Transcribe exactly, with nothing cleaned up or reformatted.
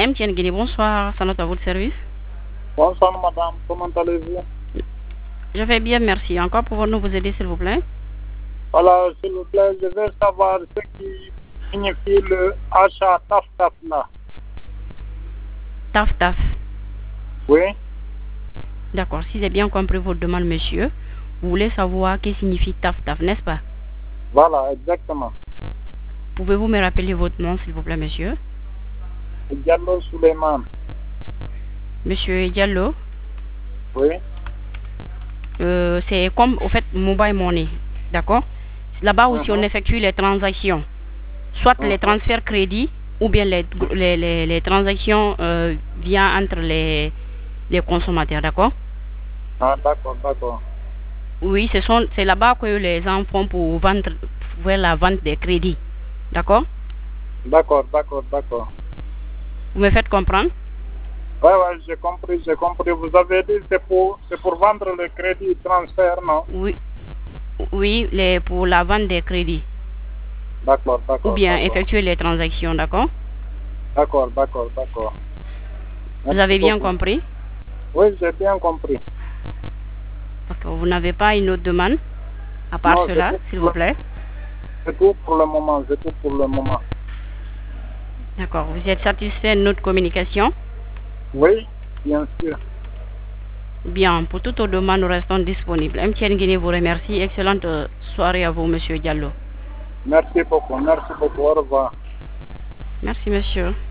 M T N Guinée, bonsoir, ça note à votre service. Bonsoir madame, comment allez-vous? Je vais bien, merci. Encore pouvons-nous vous aider, s'il vous plaît? Voilà, s'il vous plaît, je veux savoir ce qui signifie le achat taf-taf là. Taf-taf. Oui, D'accord, si j'ai bien compris votre demande, monsieur, vous voulez savoir ce qui signifie taf-taf, n'est-ce pas? voilà, exactement. Pouvez-vous me rappeler votre nom, s'il vous plaît, monsieur? Diallo Suleiman. Monsieur Diallo, Oui, euh, c'est comme, au fait, mobile money, d'accord? Là-bas aussi, on Mhm. effectue les transactions, soit les Mhm. transferts crédits ou bien les, les, les, les transactions euh, via entre les, les consommateurs, d'accord? Ah, d'accord, d'accord. Oui, ce sont, c'est là-bas que les gens font pour vendre, pour faire la vente des crédits, d'accord? D'accord, d'accord, d'accord. Vous me faites comprendre? Ouais, ouais, j'ai compris, j'ai compris. Vous avez dit c'est pour, c'est pour vendre le crédit transfert, non? Oui, oui, les, pour la vente des crédits D'accord, ou d'accord, bien d'accord. effectuer les transactions, d'accord? D'accord, d'accord, d'accord. Vous Merci avez bien beaucoup. compris? Oui, j'ai bien compris. Parce que vous n'avez pas une autre demande à part Non, c'est cela, tout, s'il pour vous le- plaît? c'est tout pour le moment, c'est tout pour le moment. D'accord, vous êtes satisfait de notre communication? Oui, bien sûr. Bien, pour toute autre demande, nous restons disponibles. M T N Guinée vous remercie. Excellente euh, soirée à vous, monsieur Diallo. Merci beaucoup, merci beaucoup. Au revoir. Merci, monsieur.